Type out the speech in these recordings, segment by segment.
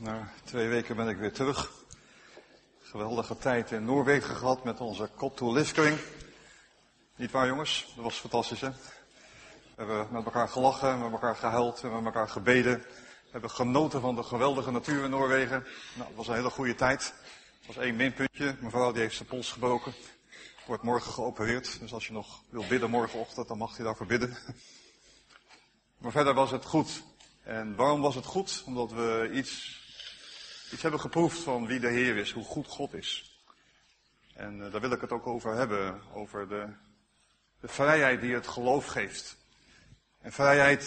Na 2 weken ben ik weer terug. Geweldige tijd in Noorwegen gehad met onze Cop to Live. Niet waar, jongens? Dat was fantastisch, hè? We hebben met elkaar gelachen, met elkaar gehuild, met elkaar gebeden. We hebben genoten van de geweldige natuur in Noorwegen. Nou, het was een hele goede tijd. Er was 1 minpuntje. Mijn vrouw die heeft zijn pols gebroken. Wordt morgen geopereerd. Dus als je nog wil bidden morgenochtend, dan mag je daarvoor bidden. Maar verder was het goed. En waarom was het goed? Omdat we iets hebben geproefd van wie de Heer is, hoe goed God is. En daar wil ik het ook over hebben, over de vrijheid die het geloof geeft. En vrijheid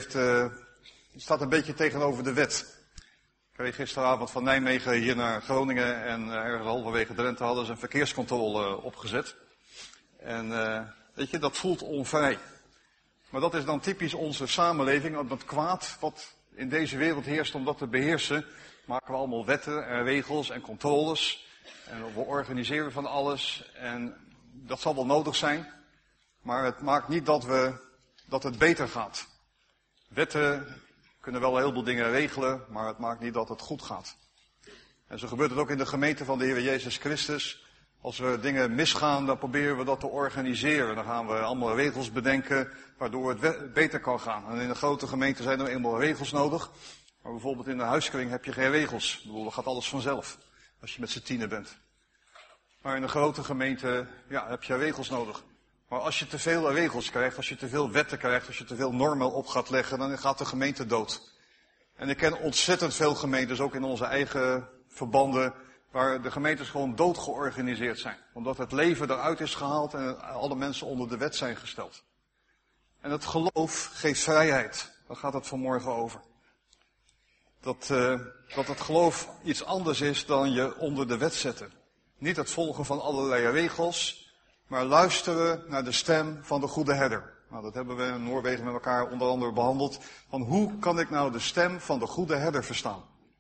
staat een beetje tegenover de wet. Ik reed gisteravond van Nijmegen hier naar Groningen en ergens halverwege Drenthe hadden ze een verkeerscontrole opgezet. En weet je, dat voelt onvrij. Maar dat is dan typisch onze samenleving, want het kwaad wat in deze wereld heerst om dat te beheersen, maken we allemaal wetten en regels en controles. En we organiseren van alles en dat zal wel nodig zijn. Maar het maakt niet dat het beter gaat. Wetten kunnen wel een heleboel dingen regelen, maar het maakt niet dat het goed gaat. En zo gebeurt het ook in de gemeente van de Heer Jezus Christus. Als er dingen misgaan, dan proberen we dat te organiseren. Dan gaan we allemaal regels bedenken, waardoor het beter kan gaan. En in een grote gemeente zijn er eenmaal regels nodig. Maar bijvoorbeeld in een huiskring heb je geen regels. Ik bedoel, dan gaat alles vanzelf. Als je met z'n 10 bent. Maar in een grote gemeente, ja, heb je regels nodig. Maar als je te veel regels krijgt, als je te veel wetten krijgt, als je te veel normen op gaat leggen, dan gaat de gemeente dood. En ik ken ontzettend veel gemeentes, ook in onze eigen verbanden, waar de gemeentes gewoon dood georganiseerd zijn. Omdat het leven eruit is gehaald en alle mensen onder de wet zijn gesteld. En het geloof geeft vrijheid. Daar gaat het vanmorgen over. Dat het geloof iets anders is dan je onder de wet zetten. Niet het volgen van allerlei regels, maar luisteren naar de stem van de goede herder. Nou, dat hebben we in Noorwegen met elkaar onder andere behandeld. Van hoe kan ik nou de stem van de goede herder verstaan?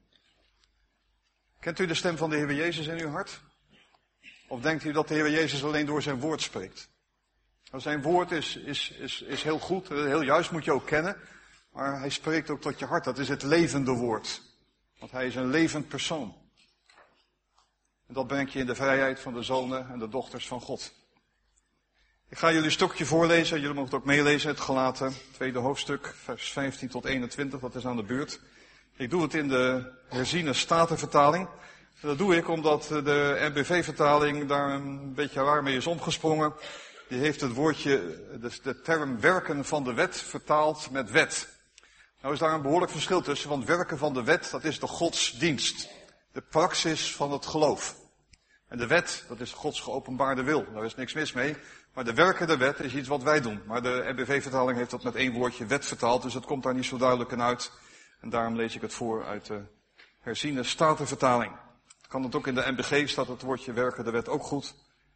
Kent u de stem van de Heer Jezus in uw hart? Of denkt u dat de Heer Jezus alleen door zijn woord spreekt? Nou, zijn woord is heel goed, heel juist, moet je ook kennen. Maar hij spreekt ook tot je hart. Dat is het levende woord. Want hij is een levend persoon. En dat brengt je in de vrijheid van de zonen en de dochters van God. Ik ga jullie een stukje voorlezen. Jullie mogen het ook meelezen. Het Galaten, 2e hoofdstuk, vers 15 tot 21. Dat is aan de beurt. Ik doe het in de herziene statenvertaling. En dat doe ik omdat de NBV-vertaling daar een beetje raar mee is omgesprongen. Die heeft het woordje, de term werken van de wet vertaald met wet. Nou is daar een behoorlijk verschil tussen, want werken van de wet, dat is de godsdienst. De praxis van het geloof. En de wet, dat is Gods geopenbaarde wil. Daar is niks mis mee. Maar de werken der wet is iets wat wij doen. Maar de NBV-vertaling heeft dat met 1 woordje wet vertaald, dus het komt daar niet zo duidelijk in uit. En daarom lees ik het voor uit de herziene statenvertaling. Kan het ook in de NBG, staat het woordje werken der wet ook goed.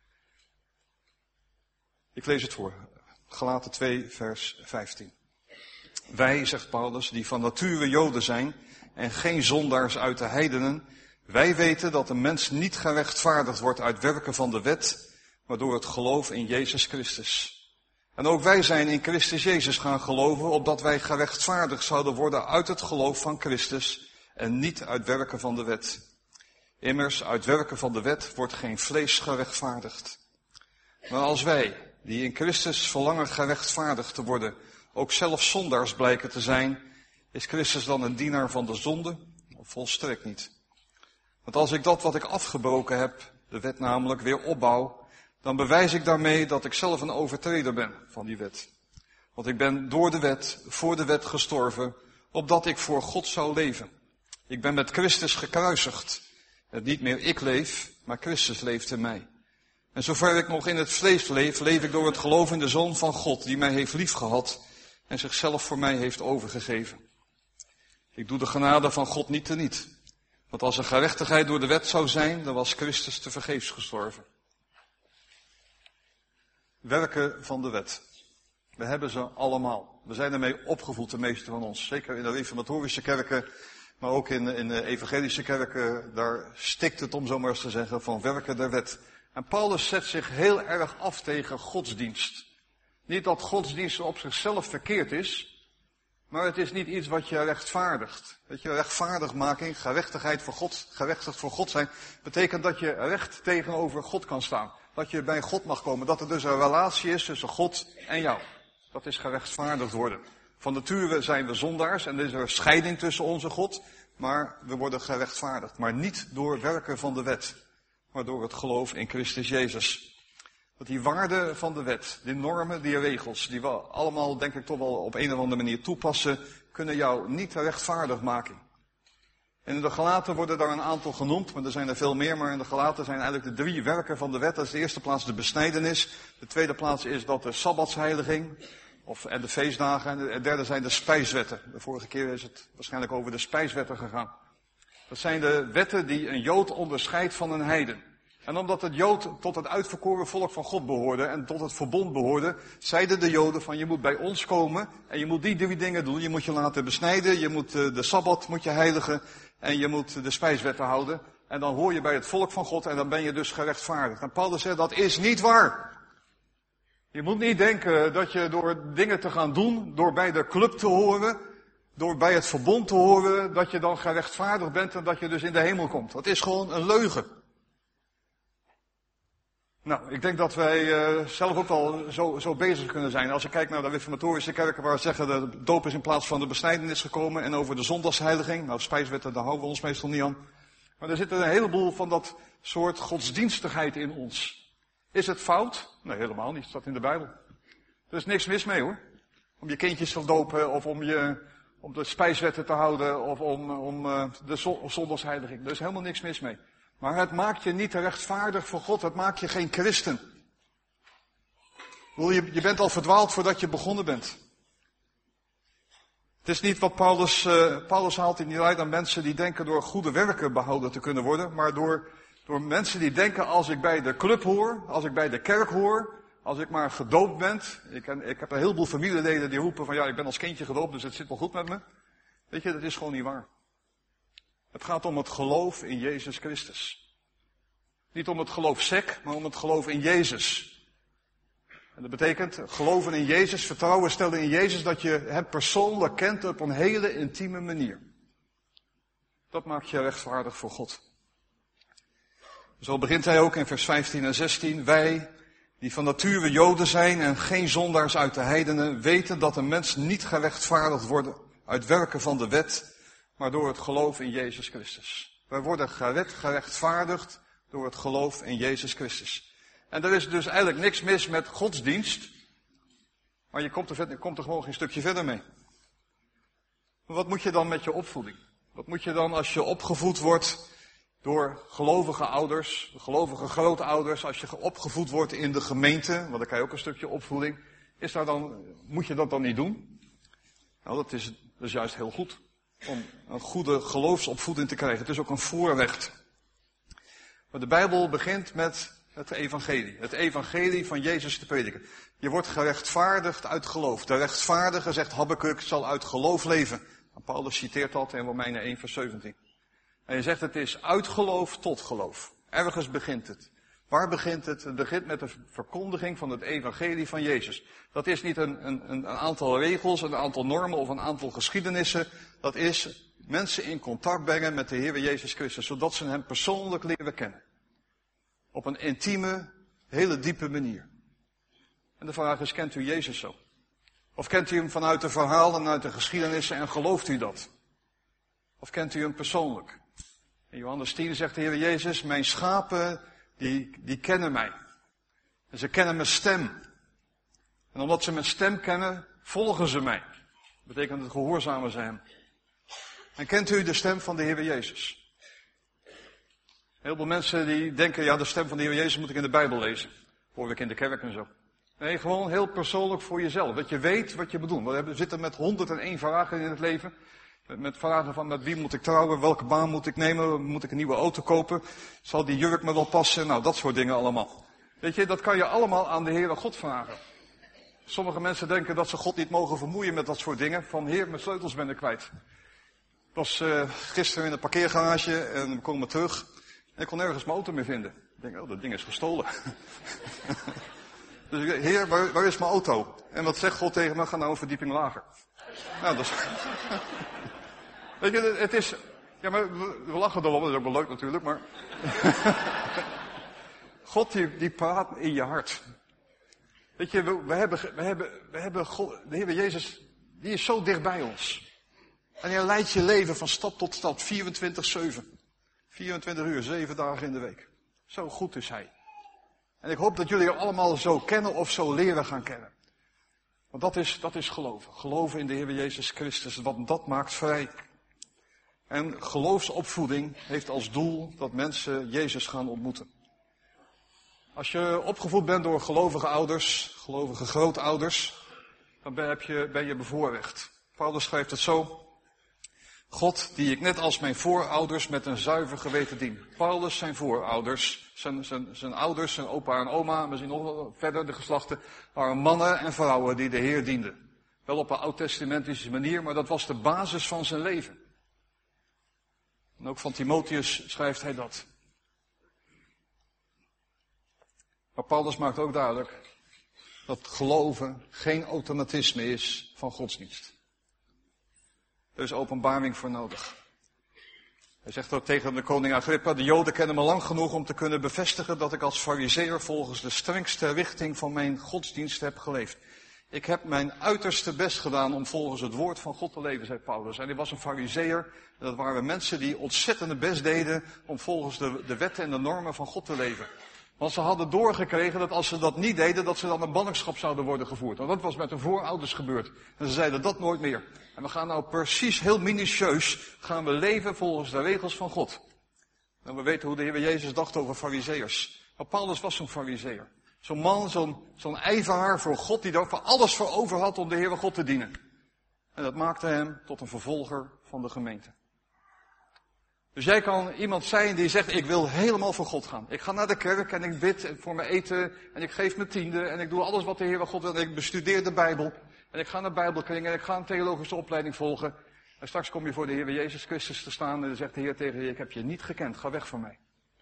Ik lees het voor. Galaten 2, vers 15. Wij, zegt Paulus, die van nature Joden zijn en geen zondaars uit de heidenen, wij weten dat een mens niet gerechtvaardigd wordt uit werken van de wet, maar door het geloof in Jezus Christus. En ook wij zijn in Christus Jezus gaan geloven, opdat wij gerechtvaardigd zouden worden uit het geloof van Christus en niet uit werken van de wet. Immers, uit werken van de wet wordt geen vlees gerechtvaardigd. Maar als wij, die in Christus verlangen gerechtvaardigd te worden, ook zelf zondaars blijken te zijn, is Christus dan een dienaar van de zonde? Volstrekt niet. Want als ik dat wat ik afgebroken heb, de wet namelijk, weer opbouw, dan bewijs ik daarmee dat ik zelf een overtreder ben van die wet. Want ik ben door de wet, voor de wet gestorven, opdat ik voor God zou leven. Ik ben met Christus gekruisigd. En niet meer ik leef, maar Christus leeft in mij. En zover ik nog in het vlees leef, leef ik door het geloof in de Zoon van God, die mij heeft liefgehad en zichzelf voor mij heeft overgegeven. Ik doe de genade van God niet teniet. Want als er gerechtigheid door de wet zou zijn, dan was Christus tevergeefs gestorven. Werken van de wet. We hebben ze allemaal. We zijn ermee opgevoed, de meeste van ons. Zeker in de reformatorische kerken, maar ook in de evangelische kerken. Daar stikt het, om zo maar eens te zeggen, van werken der wet. En Paulus zet zich heel erg af tegen godsdienst. Niet dat godsdienst op zichzelf verkeerd is, Maar het is niet iets wat je rechtvaardigt. Weet je, rechtvaardigmaking, gerechtigheid voor God, gerechtigd voor God zijn, betekent dat je recht tegenover God kan staan. Dat je bij God mag komen. Dat er dus een relatie is tussen God en jou. Dat is gerechtvaardigd worden. Van nature zijn we zondaars en er is er scheiding tussen ons en God. Maar we worden gerechtvaardigd. Maar niet door werken van de wet. Maar door het geloof in Christus Jezus. Dat die waarden van de wet, die normen, die regels, die we allemaal denk ik toch wel op een of andere manier toepassen, kunnen jou niet rechtvaardig maken. En in de Galaten worden daar een aantal genoemd, maar er zijn er veel meer. Maar in de Galaten zijn eigenlijk de 3 werken van de wet. Dat is de eerste plaats de besnijdenis. De tweede plaats is dat de sabbatsheiliging. En de feestdagen. En de derde zijn de spijswetten. De vorige keer is het waarschijnlijk over de spijswetten gegaan. Dat zijn de wetten die een Jood onderscheidt van een heiden. En omdat het Jood tot het uitverkoren volk van God behoorde en tot het verbond behoorde, zeiden de Joden van je moet bij ons komen en je moet die 3 dingen doen. Je moet je laten besnijden, je moet de Sabbat moet je heiligen en je moet de spijswetten houden. En dan hoor je bij het volk van God en dan ben je dus gerechtvaardigd. En Paulus zegt dat is niet waar. Je moet niet denken dat je door dingen te gaan doen, door bij de club te horen, door bij het verbond te horen, dat je dan gerechtvaardigd bent en dat je dus in de hemel komt. Dat is gewoon een leugen. Nou, ik denk dat wij zelf ook wel zo bezig kunnen zijn. Als je kijkt naar de reformatorische kerken waar ze zeggen de doop is in plaats van de besnijdenis gekomen en over de zondagsheiliging. Nou, spijswetten, daar houden we ons meestal niet aan. Maar er zit een heleboel van dat soort godsdienstigheid in ons. Is het fout? Nee, helemaal niet. Het staat in de Bijbel. Er is niks mis mee hoor. Om je kindjes te dopen of om de spijswetten te houden of om de zondagsheiliging. Er is helemaal niks mis mee. Maar het maakt je niet rechtvaardig voor God. Het maakt je geen christen. Je bent al verdwaald voordat je begonnen bent. Het is niet wat Paulus haalt hij niet uit aan mensen die denken door goede werken behouden te kunnen worden. Maar door mensen die denken als ik bij de club hoor, als ik bij de kerk hoor, als ik maar gedoopt ben. Ik heb een heleboel familieleden die roepen van ja ik ben als kindje gedoopt dus het zit wel goed met me. Weet je, dat is gewoon niet waar. Het gaat om het geloof in Jezus Christus. Niet om het geloof sec, maar om het geloof in Jezus. En dat betekent geloven in Jezus, vertrouwen stellen in Jezus, dat je hem persoonlijk kent op een hele intieme manier. Dat maakt je rechtvaardig voor God. Zo begint hij ook in vers 15 en 16. Wij, die van nature Joden zijn en geen zondaars uit de heidenen, weten dat een mens niet gerechtvaardigd wordt uit werken van de wet, maar door het geloof in Jezus Christus. Wij worden gerechtvaardigd door het geloof in Jezus Christus. En er is dus eigenlijk niks mis met godsdienst, maar je komt er gewoon geen stukje verder mee. Maar wat moet je dan met je opvoeding? Wat moet je dan als je opgevoed wordt door gelovige ouders, gelovige grootouders, als je opgevoed wordt in de gemeente, want dan krijg je ook een stukje opvoeding, moet je dat dan niet doen? Nou, dat is juist heel goed. Om een goede geloofsopvoeding te krijgen. Het is ook een voorrecht. Maar de Bijbel begint met het evangelie. Het evangelie van Jezus te prediken. Je wordt gerechtvaardigd uit geloof. De rechtvaardige, zegt Habakuk, zal uit geloof leven. En Paulus citeert dat in Romeinen 1 vers 17. En je zegt het is uit geloof tot geloof. Ergens begint het. Waar begint het? Het begint met de verkondiging van het evangelie van Jezus. Dat is niet een aantal regels, een aantal normen of een aantal geschiedenissen. Dat is mensen in contact brengen met de Heer Jezus Christus, zodat ze hem persoonlijk leren kennen. Op een intieme, hele diepe manier. En de vraag is, kent u Jezus zo? Of kent u hem vanuit de verhalen, uit de geschiedenissen en gelooft u dat? Of kent u hem persoonlijk? In Johannes 10 zegt de Heer Jezus, mijn schapen die kennen mij. En ze kennen mijn stem. En omdat ze mijn stem kennen, volgen ze mij. Dat betekent het gehoorzamen ze hem. En kent u de stem van de Heer Jezus? Heel veel mensen die denken, ja de stem van de Heer Jezus moet ik in de Bijbel lezen. Hoor ik in de kerk en zo. Nee, gewoon heel persoonlijk voor jezelf. Dat je weet wat je moet doen. We zitten met 101 vragen in het leven. Met vragen van met wie moet ik trouwen, welke baan moet ik nemen, moet ik een nieuwe auto kopen, zal die jurk me wel passen, nou dat soort dingen allemaal. Weet je, dat kan je allemaal aan de Heere God vragen. Sommige mensen denken dat ze God niet mogen vermoeien met dat soort dingen, van Heer, mijn sleutels ben ik kwijt. Ik was gisteren in een parkeergarage en we komen terug en ik kon nergens mijn auto meer vinden. Ik denk, oh dat ding is gestolen. Dus Heer, waar is mijn auto? En wat zegt God tegen me, ga nou een verdieping lager. Nou, dat is... Weet je, het is... Ja, maar we lachen erom, dat is ook wel leuk natuurlijk, maar... God die praat in je hart. Weet je, we hebben God, de Heer Jezus, die is zo dicht bij ons. En hij leidt je leven van stap tot stap, 24/7. 24 uur, 7 dagen in de week. Zo goed is hij. En ik hoop dat jullie hem allemaal zo kennen of zo leren gaan kennen. Want dat is geloven. Geloven in de Heer Jezus Christus, want dat maakt vrij. En geloofsopvoeding heeft als doel dat mensen Jezus gaan ontmoeten. Als je opgevoed bent door gelovige ouders, gelovige grootouders, dan ben je bevoorrecht. Paulus schrijft het zo. God, die ik net als mijn voorouders met een zuiver geweten dien. Paulus, zijn voorouders, zijn ouders, zijn opa en oma, misschien nog wel verder de geslachten, waren mannen en vrouwen die de Heer dienden. Wel op een oud-testamentische manier, maar dat was de basis van zijn leven. En ook van Timotheus schrijft hij dat. Maar Paulus maakt ook duidelijk dat geloven geen automatisme is van godsdienst. Er is openbaring voor nodig. Hij zegt ook tegen de koning Agrippa, de Joden kennen me lang genoeg om te kunnen bevestigen dat ik als farizeeër volgens de strengste richting van mijn godsdienst heb geleefd. Ik heb mijn uiterste best gedaan om volgens het woord van God te leven, zei Paulus. En hij was een farizeeër. En dat waren mensen die ontzettende best deden om volgens de wetten en de normen van God te leven. Want ze hadden doorgekregen dat als ze dat niet deden, dat ze dan in ballingschap zouden worden gevoerd. Want dat was met hun voorouders gebeurd. En ze zeiden dat nooit meer. En we gaan nou precies heel minutieus gaan we leven volgens de regels van God. En we weten hoe de Heer Jezus dacht over farizeeërs. Maar Paulus was zo'n farizeeër. Zo'n man, zo'n ijveraar voor God, die daar voor alles voor over had om de Heere God te dienen. En dat maakte hem tot een vervolger van de gemeente. Dus jij kan iemand zijn die zegt, ik wil helemaal voor God gaan. Ik ga naar de kerk en ik bid voor mijn eten en ik geef mijn tiende en ik doe alles wat de Heere God wil. En ik bestudeer de Bijbel en ik ga naar Bijbelkring en ik ga een theologische opleiding volgen. En straks kom je voor de Heer Jezus Christus te staan en dan zegt de Heer tegen je, ik heb je niet gekend, ga weg van mij.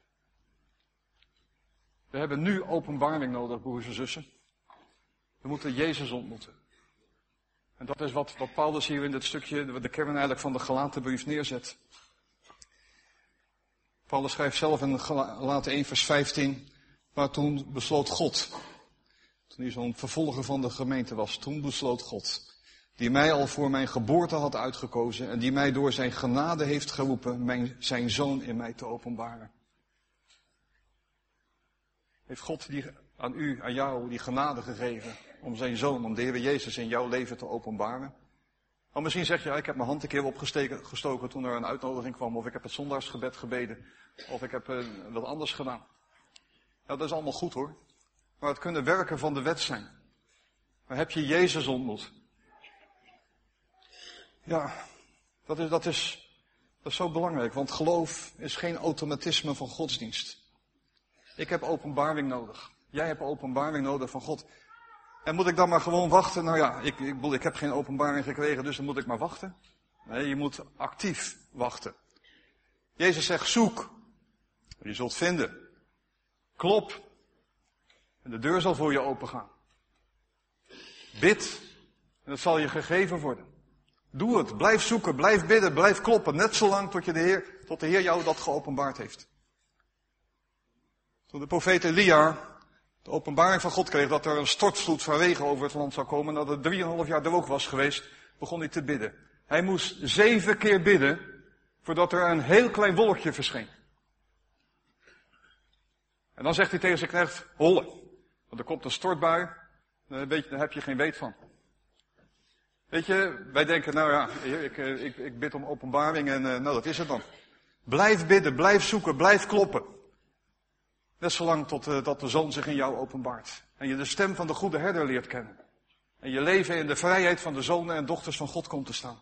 We hebben nu openbaring nodig, broers en zussen. We moeten Jezus ontmoeten. En dat is wat Paulus hier in dit stukje, de kern eigenlijk van de Galatenbrief neerzet. Paulus schrijft zelf in Galaten 1 vers 15, maar toen besloot God, toen hij zo'n vervolger van de gemeente was, toen besloot God, die mij al voor mijn geboorte had uitgekozen en die mij door zijn genade heeft geroepen, zijn zoon in mij te openbaren. Heeft God aan jou, die genade gegeven om zijn zoon, om de Heer Jezus in jouw leven te openbaren? Maar misschien zeg je, ik heb mijn hand een keer opgestoken toen er een uitnodiging kwam, of ik heb het zondagsgebed gebeden, of ik heb wat anders gedaan. Nou, dat is allemaal goed hoor. Maar het kunnen werken van de wet zijn. Maar heb je Jezus ontmoet? Ja, dat is zo belangrijk, want geloof is geen automatisme van godsdienst. Ik heb openbaring nodig. Jij hebt openbaring nodig van God. En moet ik dan maar gewoon wachten? Nou ja, ik heb geen openbaring gekregen, dus dan moet ik maar wachten. Nee, je moet actief wachten. Jezus zegt, zoek. Je zult vinden. Klop. En de deur zal voor je opengaan. Bid. En het zal je gegeven worden. Doe het. Blijf zoeken. Blijf bidden. Blijf kloppen. Net zolang tot de Heer jou dat geopenbaard heeft. Toen de profeet Elia de openbaring van God kreeg dat er een stortvloed van regen over het land zou komen, nadat het 3,5 jaar droog was geweest, begon hij te bidden. Hij moest 7 keer bidden voordat er een heel klein wolkje verscheen. En dan zegt hij tegen zijn knecht, hollen. Want er komt een stortbui, daar heb je geen weet van. Weet je, wij denken, nou ja, ik bid om openbaring en nou dat is het dan. Blijf bidden, blijf zoeken, blijf kloppen. Net zolang tot de Zoon zich in jou openbaart. En je de stem van de goede herder leert kennen. En je leven in de vrijheid van de zonen en dochters van God komt te staan.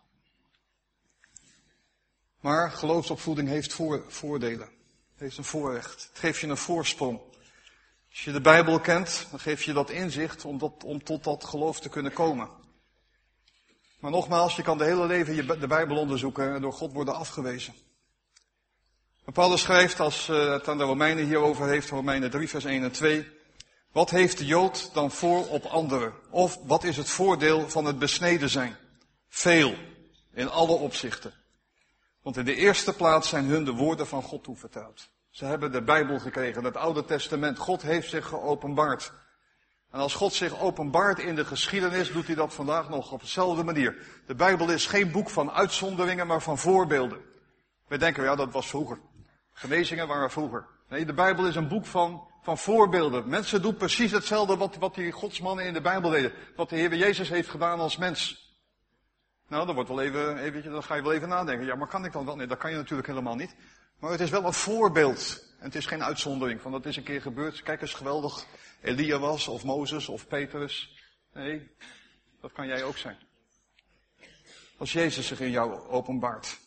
Maar geloofsopvoeding heeft voordelen. Het heeft een voorrecht. Het geeft je een voorsprong. Als je de Bijbel kent, dan geeft je dat inzicht om tot dat geloof te kunnen komen. Maar nogmaals, je kan de hele leven de Bijbel onderzoeken en door God worden afgewezen. En Paulus schrijft, als het aan de Romeinen hierover heeft, Romeinen 3 vers 1 en 2. Wat heeft de Jood dan voor op anderen? Of wat is het voordeel van het besneden zijn? Veel. In alle opzichten. Want in de eerste plaats zijn hun de woorden van God toevertrouwd. Ze hebben de Bijbel gekregen, het Oude Testament. God heeft zich geopenbaard. En als God zich openbaart in de geschiedenis, doet hij dat vandaag nog op dezelfde manier. De Bijbel is geen boek van uitzonderingen, maar van voorbeelden. Wij denken, ja, dat was vroeger. Genezingen waren vroeger. Nee, de Bijbel is een boek van voorbeelden. Mensen doen precies hetzelfde wat die godsmannen in de Bijbel deden. Wat de Heer Jezus heeft gedaan als mens. Nou, dan ga je wel even nadenken. Ja, maar kan ik dan wel? Nee, dat kan je natuurlijk helemaal niet. Maar het is wel een voorbeeld. En het is geen uitzondering van dat is een keer gebeurd. Kijk eens geweldig. Elia was, of Mozes, of Petrus. Nee, dat kan jij ook zijn. Als Jezus zich in jou openbaart.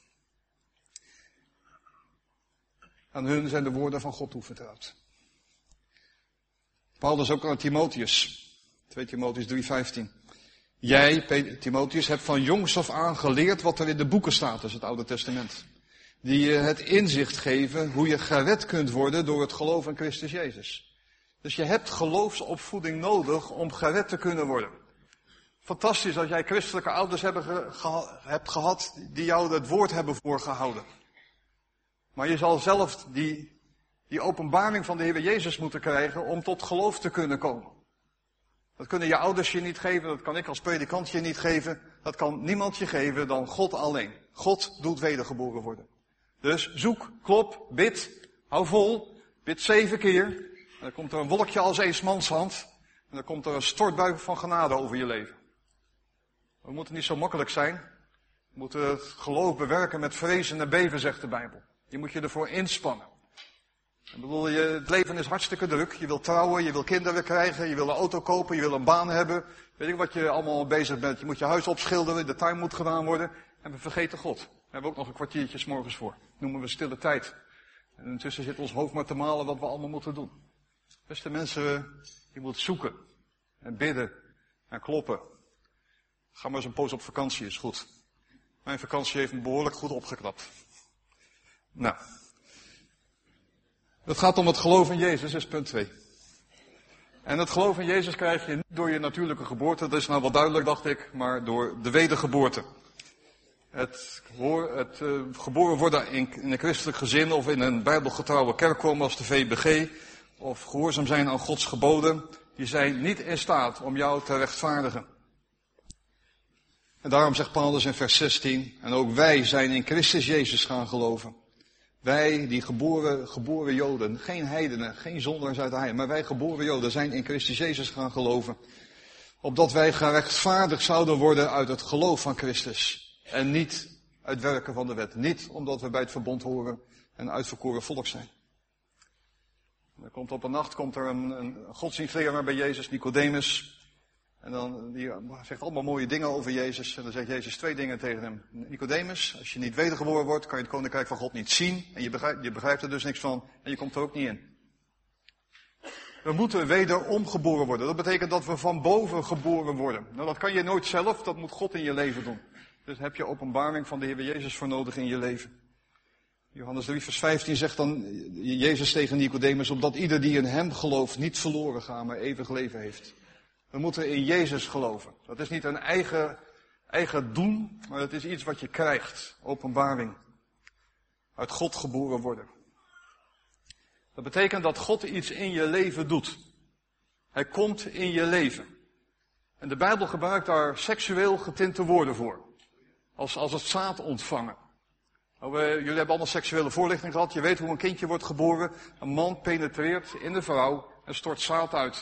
Aan hun zijn de woorden van God toevertrouwd. Paulus ook aan Timotheus. 2 Timotheus 3:15. Jij, Timotheus, hebt van jongs af aan geleerd wat er in de boeken staat, dat is het Oude Testament. Die je het inzicht geven hoe je gered kunt worden door het geloof in Christus Jezus. Dus je hebt geloofsopvoeding nodig om gered te kunnen worden. Fantastisch als jij christelijke ouders hebt gehad die jou het woord hebben voorgehouden. Maar je zal zelf die openbaring van de Heer Jezus moeten krijgen om tot geloof te kunnen komen. Dat kunnen je ouders je niet geven, dat kan ik als predikant je niet geven. Dat kan niemand je geven dan God alleen. God doet wedergeboren worden. Dus zoek, klop, bid, hou vol, bid 7 keer. En dan komt er een wolkje als eensmanshand. En dan komt er een stortbui van genade over je leven. We moeten niet zo makkelijk zijn. We moeten het geloof bewerken met vrezen en beven, zegt de Bijbel. Je moet je ervoor inspannen. Ik bedoel, het leven is hartstikke druk. Je wil trouwen, je wil kinderen krijgen, je wil een auto kopen, je wil een baan hebben. Weet ik wat je allemaal bezig bent. Je moet je huis opschilderen, de tuin moet gedaan worden. En we vergeten God. Daar hebben we ook nog een kwartiertje 's morgens voor. Dat noemen we stille tijd. En intussen zit ons hoofd maar te malen wat we allemaal moeten doen. Beste mensen, je moet zoeken. En bidden. En kloppen. Ga maar eens een poos op vakantie, is goed. Mijn vakantie heeft me behoorlijk goed opgeknapt. Nou. Het gaat om het geloof in Jezus, is punt 2. En het geloof in Jezus krijg je niet door je natuurlijke geboorte, dat is nou wel duidelijk, dacht ik, maar door de wedergeboorte. Het geboren worden in een christelijk gezin of in een bijbelgetrouwe kerk komen als de VBG, of gehoorzaam zijn aan Gods geboden, die zijn niet in staat om jou te rechtvaardigen. En daarom zegt Paulus in vers 16, en ook wij zijn in Christus Jezus gaan geloven. Wij, die geboren Joden, geen heidenen, geen zondaars uit de heiden, maar wij geboren Joden zijn in Christus Jezus gaan geloven. Opdat wij gerechtvaardigd zouden worden uit het geloof van Christus. En niet uit werken van de wet. Niet omdat we bij het verbond horen en uitverkoren volk zijn. Op een nacht komt er een godsdienstleraar bij Jezus, Nicodemus. En dan, die zegt allemaal mooie dingen over Jezus. En dan zegt Jezus 2 dingen tegen hem. Nicodemus, als je niet wedergeboren wordt, kan je het koninkrijk van God niet zien. En je begrijpt er dus niks van. En je komt er ook niet in. We moeten wederom geboren worden. Dat betekent dat we van boven geboren worden. Nou, dat kan je nooit zelf. Dat moet God in je leven doen. Dus heb je openbaring van de Heer Jezus voor nodig in je leven. Johannes 3 vers 15 zegt dan Jezus tegen Nicodemus, opdat ieder die in hem gelooft niet verloren gaat, maar eeuwig leven heeft. We moeten in Jezus geloven. Dat is niet een eigen doen, maar het is iets wat je krijgt. Openbaring. Uit God geboren worden. Dat betekent dat God iets in je leven doet. Hij komt in je leven. En de Bijbel gebruikt daar seksueel getinte woorden voor. Als het zaad ontvangen. Jullie hebben allemaal seksuele voorlichting gehad. Je weet hoe een kindje wordt geboren. Een man penetreert in de vrouw en stort zaad uit.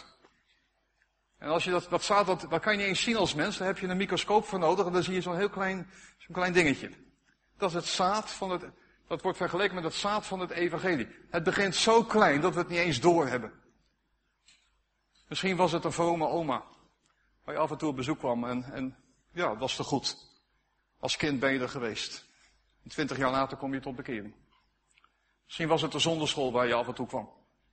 En als je dat zaad, dat kan je niet eens zien als mens. Daar heb je een microscoop voor nodig en dan zie je zo'n heel klein dingetje. Dat is het zaad dat wordt vergeleken met het zaad van het evangelie. Het begint zo klein dat we het niet eens doorhebben. Misschien was het een vrome oma, waar je af en toe op bezoek kwam en ja, het was te goed. Als kind ben je er geweest. En 20 jaar later kom je tot bekering. Misschien was het de zonderschool waar je af en toe kwam.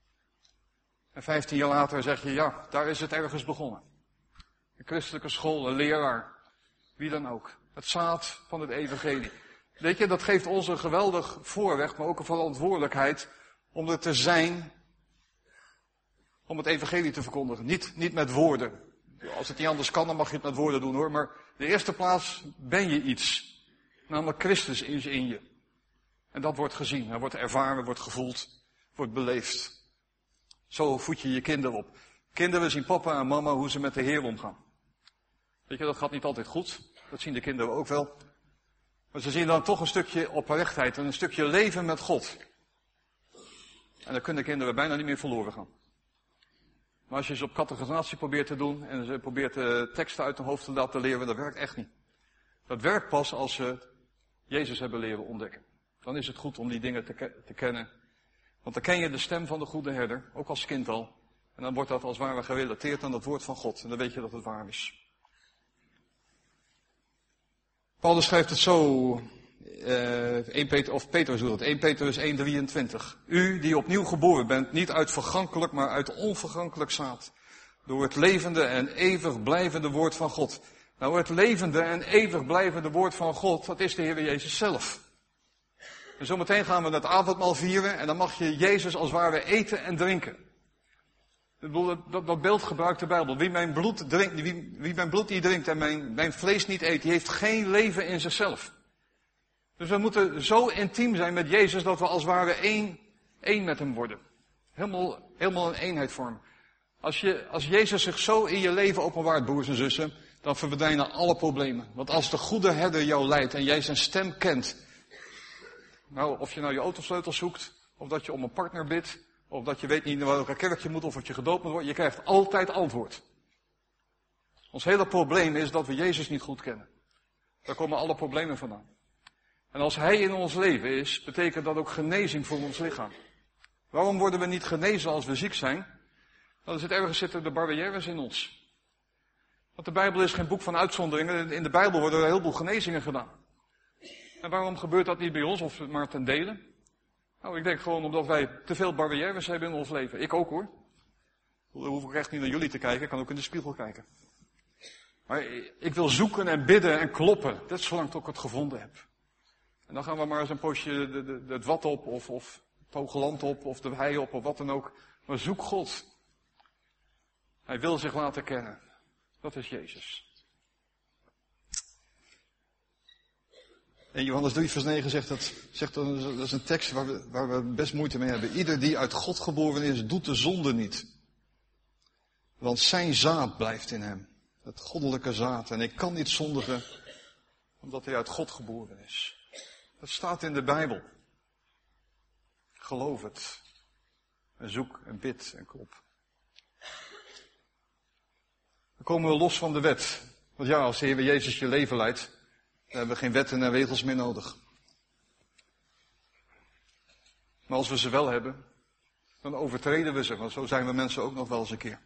En 15 jaar later zeg je, ja, daar is het ergens begonnen. Een christelijke school, een leraar, wie dan ook. Het zaad van het evangelie. Weet je, dat geeft ons een geweldig voorrecht, maar ook een verantwoordelijkheid om er te zijn, om het evangelie te verkondigen. Niet met woorden. Als het niet anders kan, dan mag je het met woorden doen hoor. Maar in de eerste plaats ben je iets. Namelijk Christus is in je. En dat wordt gezien, dat wordt ervaren, wordt gevoeld, wordt beleefd. Zo voed je je kinderen op. Kinderen zien papa en mama hoe ze met de Heer omgaan. Weet je, dat gaat niet altijd goed. Dat zien de kinderen ook wel. Maar ze zien dan toch een stukje oprechtheid en een stukje leven met God. En dan kunnen kinderen bijna niet meer verloren gaan. Maar als je ze op catechisatie probeert te doen en ze probeert de teksten uit hun hoofd te laten leren, dat werkt echt niet. Dat werkt pas als ze Jezus hebben leren ontdekken. Dan is het goed om die dingen te kennen. Want dan ken je de stem van de goede herder, ook als kind al. En dan wordt dat als het ware gerelateerd aan het woord van God. En dan weet je dat het waar is. Paulus schrijft het zo, Petrus doet het, 1 Petrus 1:23. U die opnieuw geboren bent, niet uit vergankelijk, maar uit onvergankelijk zaad. Door het levende en eeuwig blijvende woord van God. Nou, het levende en eeuwig blijvende woord van God, dat is de Heer Jezus zelf. En zometeen gaan we het avondmaal vieren en dan mag je Jezus als het ware eten en drinken. Dat beeld gebruikt de Bijbel. Wie mijn bloed drinkt, wie mijn bloed niet drinkt en mijn vlees niet eet, die heeft geen leven in zichzelf. Dus we moeten zo intiem zijn met Jezus dat we als het ware één met hem worden. Helemaal een eenheid vormen. Als Jezus zich zo in je leven openbaart, broers en zussen, dan verdwijnen alle problemen. Want als de goede herder jou leidt en jij zijn stem kent. Nou, of je nou je autosleutel zoekt, of dat je om een partner bidt, of dat je weet niet naar welke kerk je moet, of dat je gedoopt moet worden, je krijgt altijd antwoord. Ons hele probleem is dat we Jezus niet goed kennen. Daar komen alle problemen vandaan. En als Hij in ons leven is, betekent dat ook genezing voor ons lichaam. Waarom worden we niet genezen als we ziek zijn? Dan zitten de barrières in ons. Want de Bijbel is geen boek van uitzonderingen. In de Bijbel worden er heel veel genezingen gedaan. En waarom gebeurt dat niet bij ons, of maar ten dele? Nou, ik denk gewoon omdat wij te veel barrières hebben in ons leven. Ik ook hoor. Dan hoef ik echt niet naar jullie te kijken, ik kan ook in de spiegel kijken. Maar ik wil zoeken en bidden en kloppen, net zolang tot ik het gevonden heb. En dan gaan we maar eens een poosje het wat op, of het hoge land op, of de hei op, of wat dan ook. Maar zoek God. Hij wil zich laten kennen. Dat is Jezus. En Johannes 3 vers 9 zegt dat is een tekst waar we best moeite mee hebben. Ieder die uit God geboren is, doet de zonde niet. Want zijn zaad blijft in hem. Het goddelijke zaad. En ik kan niet zondigen, omdat hij uit God geboren is. Dat staat in de Bijbel. Geloof het. En zoek en bid en klop. Dan komen we los van de wet. Want ja, als de Heer Jezus je leven leidt, dan hebben we geen wetten en regels meer nodig. Maar als we ze wel hebben, dan overtreden we ze. Want zo zijn we mensen ook nog wel eens een keer.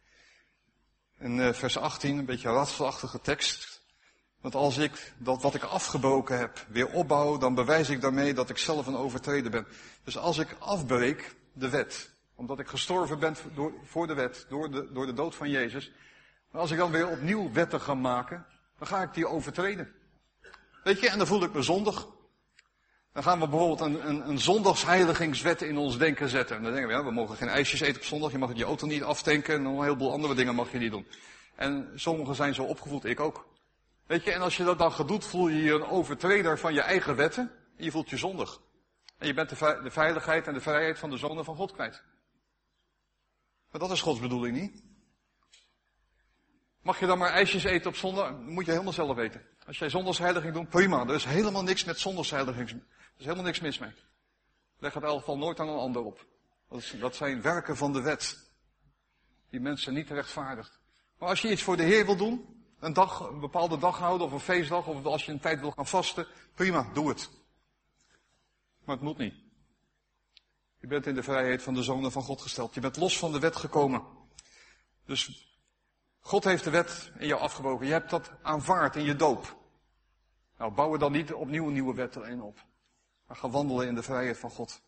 In vers 18, een beetje een raadselachtige tekst. Want als ik dat wat ik afgebroken heb weer opbouw, dan bewijs ik daarmee dat ik zelf een overtreder ben. Dus als ik afbreek de wet, omdat ik gestorven ben voor de wet, door de dood van Jezus. Maar als ik dan weer opnieuw wetten ga maken, dan ga ik die overtreden. Weet je, en dan voel ik me zondig. Dan gaan we bijvoorbeeld een zondagsheiligingwet in ons denken zetten. En dan denken we, ja, we mogen geen ijsjes eten op zondag, je mag je auto niet aftanken en nog een heleboel andere dingen mag je niet doen. En sommigen zijn zo opgevoed, ik ook. Weet je, en als je dat dan doet, voel je je een overtreder van je eigen wetten en je voelt je zondig. En je bent de veiligheid en de vrijheid van de zonen van God kwijt. Maar dat is Gods bedoeling niet. Mag je dan maar ijsjes eten op zondag? Dat moet je helemaal zelf weten. Als jij zondagsheiliging doet, prima. Er is helemaal niks met zondagsheiliging. Er is helemaal niks mis mee. Leg het in elk geval nooit aan een ander op. Dat zijn werken van de wet. Die mensen niet rechtvaardigt. Maar als je iets voor de Heer wil doen, een bepaalde dag houden of een feestdag, of als je een tijd wil gaan vasten, prima, doe het. Maar het moet niet. Je bent in de vrijheid van de zonen van God gesteld. Je bent los van de wet gekomen. Dus God heeft de wet in jou afgebroken. Je hebt dat aanvaard in je doop. Nou, bouw er dan niet opnieuw een nieuwe wet erin op. Maar ga wandelen in de vrijheid van God.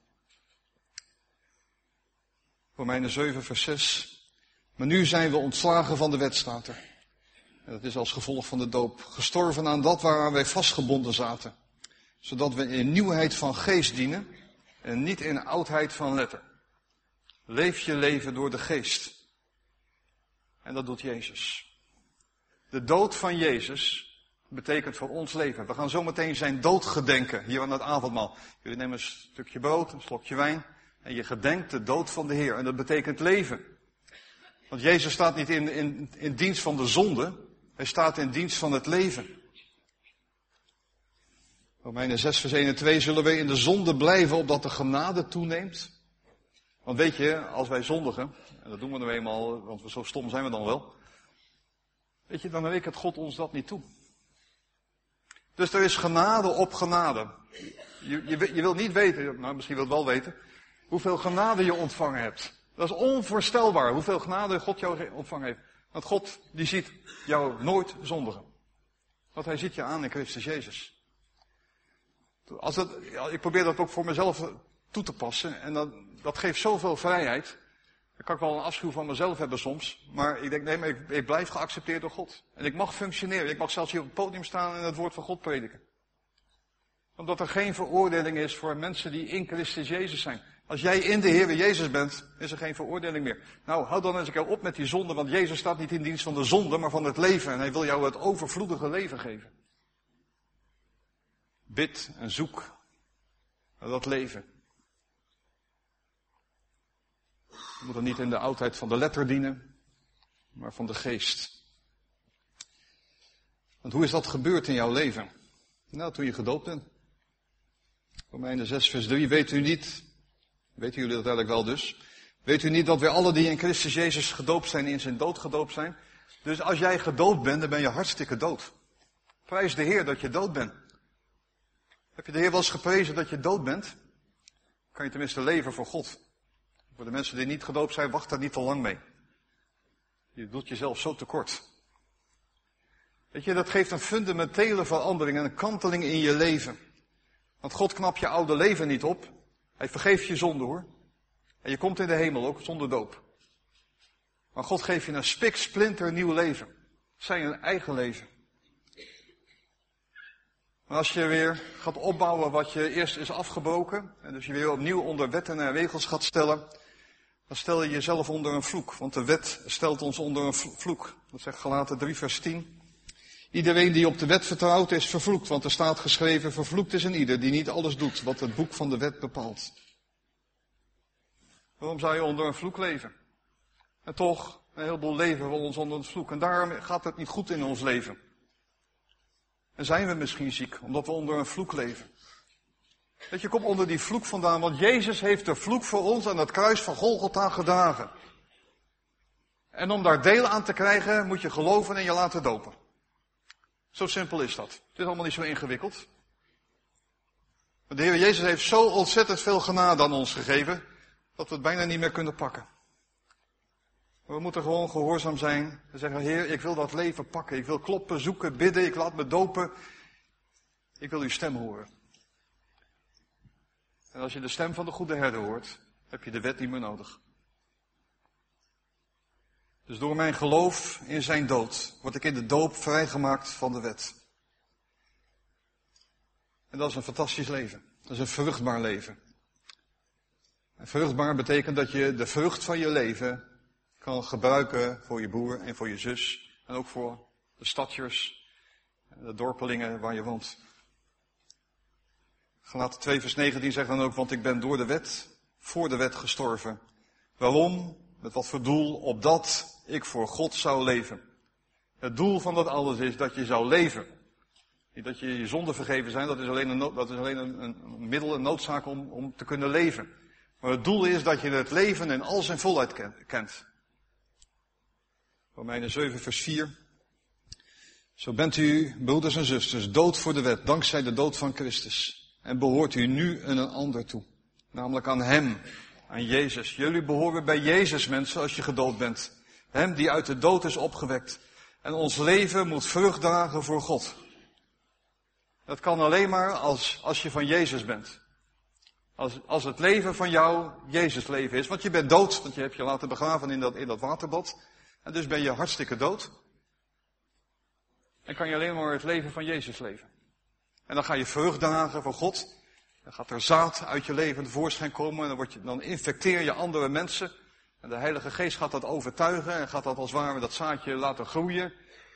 Romeinen 7 vers 6. Maar nu zijn we ontslagen van de wet, staat er. En dat is als gevolg van de doop. Gestorven aan dat waaraan wij vastgebonden zaten. Zodat we in nieuwheid van geest dienen. En niet in oudheid van letter. Leef je leven door de geest. En dat doet Jezus. De dood van Jezus betekent voor ons leven. We gaan zo meteen zijn dood gedenken, hier aan het avondmaal. Jullie nemen een stukje brood, een slokje wijn, en je gedenkt de dood van de Heer. En dat betekent leven. Want Jezus staat niet in dienst van de zonde, hij staat in dienst van het leven. Romeinen 6 vers 1 en 2, zullen we in de zonde blijven opdat de genade toeneemt? Want weet je, als wij zondigen, en dat doen we nou eenmaal, want we zo stom zijn we dan wel. Weet je, dan rekent God ons dat niet toe. Dus er is genade op genade. Je wilt niet weten, nou misschien wil je het wel weten, hoeveel genade je ontvangen hebt. Dat is onvoorstelbaar, hoeveel genade God jou ontvangen heeft. Want God, die ziet jou nooit zondigen. Want hij ziet je aan in Christus Jezus. Ik probeer dat ook voor mezelf toe te passen. En dat geeft zoveel vrijheid. Dan kan ik wel een afschuw van mezelf hebben soms. Maar ik denk, nee, maar ik blijf geaccepteerd door God. En ik mag functioneren. Ik mag zelfs hier op het podium staan en het woord van God prediken. Omdat er geen veroordeling is voor mensen die in Christus Jezus zijn. Als jij in de Heer Jezus bent, is er geen veroordeling meer. Nou, houd dan eens een keer op met die zonde, want Jezus staat niet in dienst van de zonde, maar van het leven. En hij wil jou het overvloedige leven geven. Bid en zoek naar dat leven. We moeten niet in de oudheid van de letter dienen, maar van de geest. Want hoe is dat gebeurd in jouw leven? Nou, toen je gedoopt bent. Romeinen 6 vers 3, weten jullie dat eigenlijk wel dus? Weet u niet dat wij alle die in Christus Jezus gedoopt zijn, in zijn dood gedoopt zijn? Dus als jij gedoopt bent, dan ben je hartstikke dood. Prijs de Heer dat je dood bent. Heb je de Heer wel eens geprezen dat je dood bent? Kan je tenminste leven voor God. Voor de mensen die niet gedoopt zijn, wacht daar niet te lang mee. Je doet jezelf zo tekort. Weet je, dat geeft een fundamentele verandering en een kanteling in je leven. Want God knapt je oude leven niet op. Hij vergeeft je zonde hoor. En je komt in de hemel ook zonder doop. Maar God geeft je een spiksplinter nieuw leven. Zijn eigen leven. Maar als je weer gaat opbouwen wat je eerst is afgebroken, en dus je weer opnieuw onder wetten en regels gaat stellen, dan stel je jezelf onder een vloek. Want de wet stelt ons onder een vloek. Dat zegt Galaten 3 vers 10. Iedereen die op de wet vertrouwt is vervloekt, want er staat geschreven, vervloekt is een ieder die niet alles doet wat het boek van de wet bepaalt. Waarom zou je onder een vloek leven? En toch, een heleboel leven van ons onder een vloek. En daarom gaat het niet goed in ons leven. En zijn we misschien ziek, omdat we onder een vloek leven. Dat je komt onder die vloek vandaan, want Jezus heeft de vloek voor ons aan het kruis van Golgotha gedragen. En om daar deel aan te krijgen, moet je geloven en je laten dopen. Zo simpel is dat. Het is allemaal niet zo ingewikkeld. Maar de Heer Jezus heeft zo ontzettend veel genade aan ons gegeven, dat we het bijna niet meer kunnen pakken. Maar we moeten gewoon gehoorzaam zijn en zeggen, Heer, ik wil dat leven pakken. Ik wil kloppen, zoeken, bidden, ik laat me dopen. Ik wil uw stem horen. En als je de stem van de goede herder hoort, heb je de wet niet meer nodig. Dus door mijn geloof in zijn dood, word ik in de doop vrijgemaakt van de wet. En dat is een fantastisch leven. Dat is een vruchtbaar leven. En vruchtbaar betekent dat je de vrucht van je leven kan gebruiken voor je broer en voor je zus. En ook voor de stadjers en de dorpelingen waar je woont. Galaten 2 vers 19 zegt dan ook, want ik ben door de wet, voor de wet gestorven. Waarom? Met wat voor doel? Opdat ik voor God zou leven. Het doel van dat alles is dat je zou leven. Niet dat je zonden vergeven zijn, dat is alleen een middel, een noodzaak om te kunnen leven. Maar het doel is dat je het leven in al zijn volheid kent. Romeinen 7 vers 4. Zo bent u, broeders en zusters, dood voor de wet, dankzij de dood van Christus. En behoort u nu aan een ander toe. Namelijk aan hem, aan Jezus. Jullie behoren bij Jezus, mensen, als je gedoopt bent. Hem die uit de dood is opgewekt. En ons leven moet vrucht dragen voor God. Dat kan alleen maar als je van Jezus bent. Als het leven van jou Jezus leven is. Want je bent dood, want je hebt je laten begraven in dat waterbad. En dus ben je hartstikke dood. En kan je alleen maar het leven van Jezus leven. En dan ga je vrucht dragen voor God. Dan gaat er zaad uit je leven tevoorschijn komen. En dan infecteer je andere mensen. En de Heilige Geest gaat dat overtuigen. En gaat dat als het ware dat zaadje laten groeien.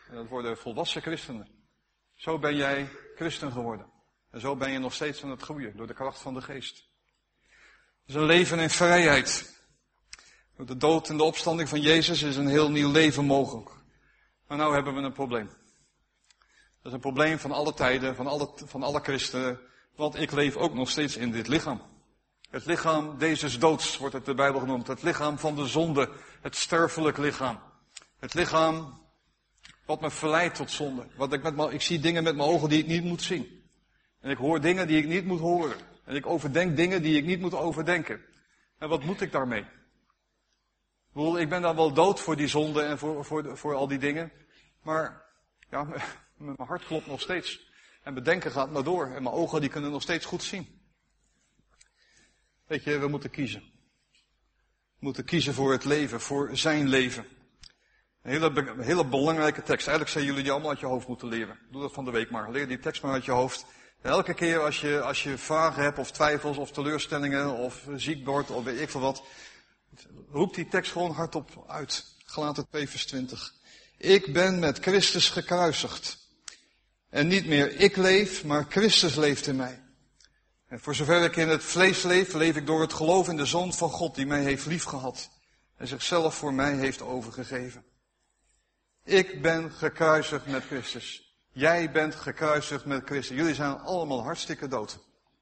En dat worden volwassen christenen. Zo ben jij christen geworden. En zo ben je nog steeds aan het groeien door de kracht van de geest. Het is een leven in vrijheid. Door de dood en de opstanding van Jezus is een heel nieuw leven mogelijk. Maar nou hebben we een probleem. Dat is een probleem van alle tijden, van alle christenen. Want ik leef ook nog steeds in dit lichaam. Het lichaam deze doods wordt het de Bijbel genoemd. Het lichaam van de zonde. Het sterfelijk lichaam. Het lichaam wat me verleidt tot zonde. Ik zie dingen met mijn ogen die ik niet moet zien. En ik hoor dingen die ik niet moet horen. En ik overdenk dingen die ik niet moet overdenken. En wat moet ik daarmee? Ik ben dan wel dood voor die zonde en voor al die dingen. Maar ja, mijn hart klopt nog steeds. En mijn denken gaat maar door. En mijn ogen die kunnen nog steeds goed zien. Weet je, we moeten kiezen. We moeten kiezen voor het leven, voor zijn leven. Een hele belangrijke tekst. Eigenlijk zijn jullie die allemaal uit je hoofd moeten leren. Doe dat van de week maar. Leer die tekst maar uit je hoofd. En elke keer als je vragen hebt of twijfels of teleurstellingen of ziek wordt of weet ik veel wat. Roep die tekst gewoon hardop uit. Galaten 2 vers 20. Ik ben met Christus gekruisigd. En niet meer ik leef, maar Christus leeft in mij. En voor zover ik in het vlees leef, leef ik door het geloof in de Zoon van God die mij heeft liefgehad. En zichzelf voor mij heeft overgegeven. Ik ben gekruisigd met Christus. Jij bent gekruisigd met Christus. Jullie zijn allemaal hartstikke dood.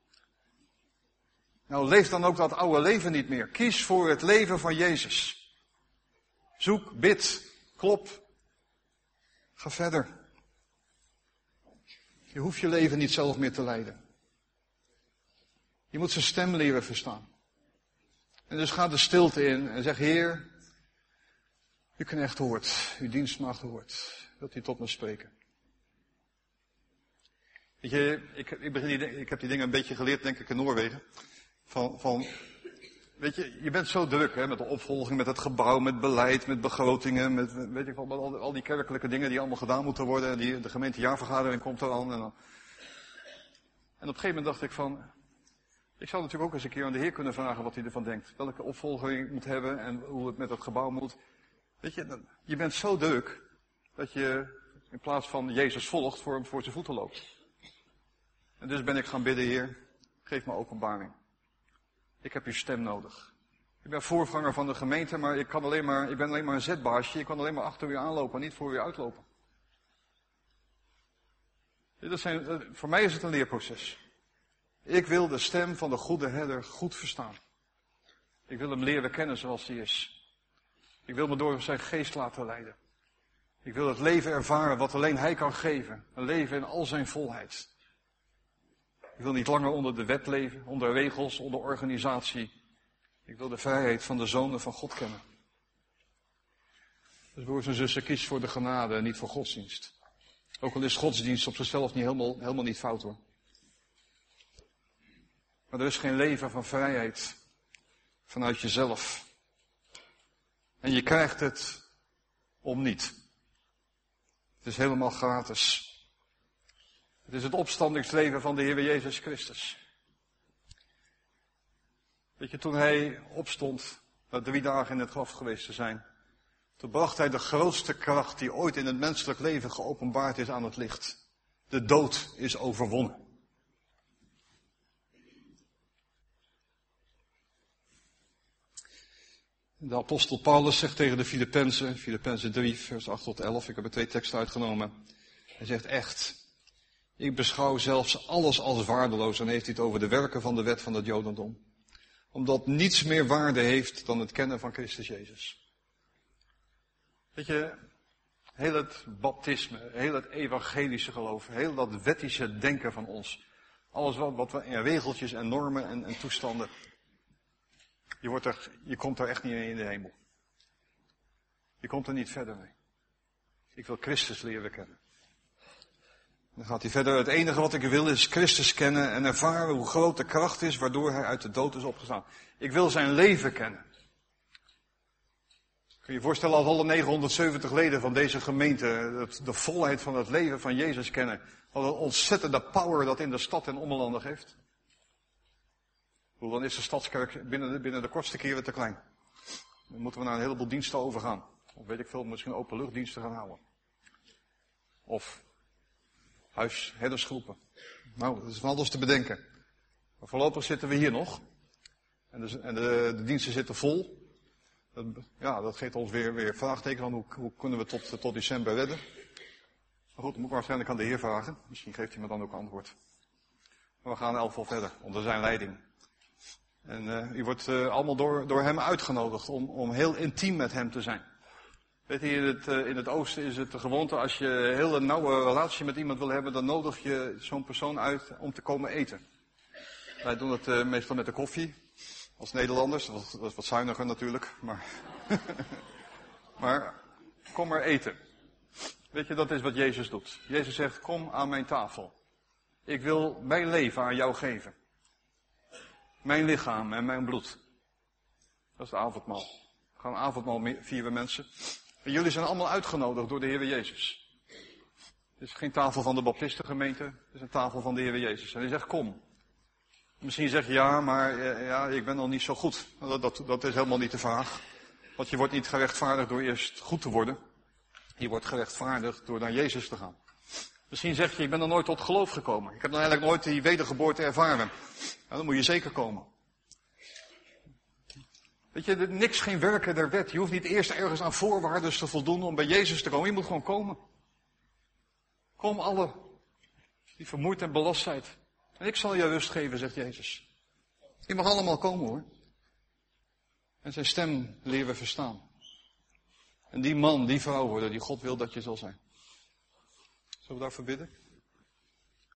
Nou, leef dan ook dat oude leven niet meer. Kies voor het leven van Jezus. Zoek, bid, klop. Ga verder. Je hoeft je leven niet zelf meer te leiden. Je moet zijn stem leren verstaan. En dus ga de stilte in en zeg, Heer, uw knecht hoort, uw dienstmaagd hoort. Wilt u tot me spreken? Weet je, ik heb die dingen een beetje geleerd, denk ik, in Noorwegen. Weet je bent zo druk, hè, met de opvolging, met het gebouw, met beleid, met begrotingen, met, weet ik wel, al die kerkelijke dingen die allemaal gedaan moeten worden. En de gemeentejaarvergadering komt eraan. En op een gegeven moment dacht ik van, ik zou natuurlijk ook eens een keer aan de Heer kunnen vragen wat hij ervan denkt. Welke opvolging ik moet hebben en hoe het met het gebouw moet. Weet je bent zo druk dat je in plaats van Jezus volgt voor hem voor zijn voeten loopt. En dus ben ik gaan bidden, Heer, geef me openbaring. Ik heb uw stem nodig. Ik ben voorganger van de gemeente, maar ik ben alleen maar een zetbaasje. Ik kan alleen maar achter u aanlopen, niet voor u uitlopen. Voor mij is het een leerproces. Ik wil de stem van de goede herder goed verstaan. Ik wil hem leren kennen zoals hij is. Ik wil me door zijn geest laten leiden. Ik wil het leven ervaren wat alleen hij kan geven. Een leven in al zijn volheid. Ik wil niet langer onder de wet leven, onder regels, onder organisatie. Ik wil de vrijheid van de zonen van God kennen. Dus broers en zussen, kies voor de genade en niet voor godsdienst. Ook al is godsdienst op zichzelf niet helemaal niet fout hoor. Maar er is geen leven van vrijheid vanuit jezelf. En je krijgt het om niet. Het is helemaal gratis. Het is het opstandingsleven van de Heer Jezus Christus. Weet je, toen hij opstond, na 3 dagen in het graf geweest te zijn, toen bracht hij de grootste kracht die ooit in het menselijk leven geopenbaard is aan het licht. De dood is overwonnen. De apostel Paulus zegt tegen de Filippenzen 3, vers 8 tot 11, ik heb er 2 teksten uitgenomen. Hij zegt echt, ik beschouw zelfs alles als waardeloos, en heeft hij het over de werken van de wet van het Jodendom. Omdat niets meer waarde heeft dan het kennen van Christus Jezus. Weet je, heel het baptisme, heel het evangelische geloof, heel dat wettische denken van ons. Alles wat we in regeltjes en normen en toestanden. Je komt er echt niet in de hemel. Je komt er niet verder mee. Ik wil Christus leren kennen. Dan gaat hij verder. Het enige wat ik wil is Christus kennen en ervaren hoe groot de kracht is waardoor hij uit de dood is opgestaan. Ik wil zijn leven kennen. Kun je je voorstellen als alle 970 leden van deze gemeente de volheid van het leven van Jezus kennen. Wat een ontzettende power dat in de stad en ommelanden geeft. Dan is de stadskerk binnen de kortste keren te klein. Dan moeten we naar een heleboel diensten overgaan. Of weet ik veel, misschien openluchtdiensten gaan houden. Of huisherdersgroepen. Nou, dat is van alles te bedenken. Maar voorlopig zitten we hier nog. En de diensten zitten vol. Dat geeft ons weer vraagteken van hoe kunnen we tot december redden. Maar goed, dat moet ik waarschijnlijk aan de Heer vragen. Misschien geeft hij me dan ook antwoord. Maar we gaan in elk geval verder, onder zijn leiding. En u wordt allemaal door hem uitgenodigd om heel intiem met hem te zijn. Weet je, in het oosten is het de gewoonte, als je een hele nauwe relatie met iemand wil hebben, dan nodig je zo'n persoon uit om te komen eten. Wij doen het meestal met de koffie, als Nederlanders. Dat is wat zuiniger natuurlijk, maar kom maar eten. Weet je, dat is wat Jezus doet. Jezus zegt, kom aan mijn tafel. Ik wil mijn leven aan jou geven. Mijn lichaam en mijn bloed. Dat is het avondmaal. We gaan avondmaal vieren, mensen. En jullie zijn allemaal uitgenodigd door de Heer Jezus. Het is geen tafel van de Baptistengemeente. Het is een tafel van de Heer Jezus. En hij zegt, kom. Misschien zeg je, ja, maar ik ben nog niet zo goed. Dat is helemaal niet de vraag. Want je wordt niet gerechtvaardigd door eerst goed te worden. Je wordt gerechtvaardigd door naar Jezus te gaan. Misschien zeg je, ik ben nog nooit tot geloof gekomen. Ik heb nog eigenlijk nooit die wedergeboorte ervaren. Nou, dan moet je zeker komen. Weet je, niks geen werken der wet. Je hoeft niet eerst ergens aan voorwaarden te voldoen om bij Jezus te komen. Je moet gewoon komen. Kom alle die vermoeid en belast zijn. En ik zal je rust geven, zegt Jezus. Je mag allemaal komen, hoor. En zijn stem leren we verstaan. En die man, die vrouw worden die God wil dat je zal zijn. Zullen we daarvoor bidden?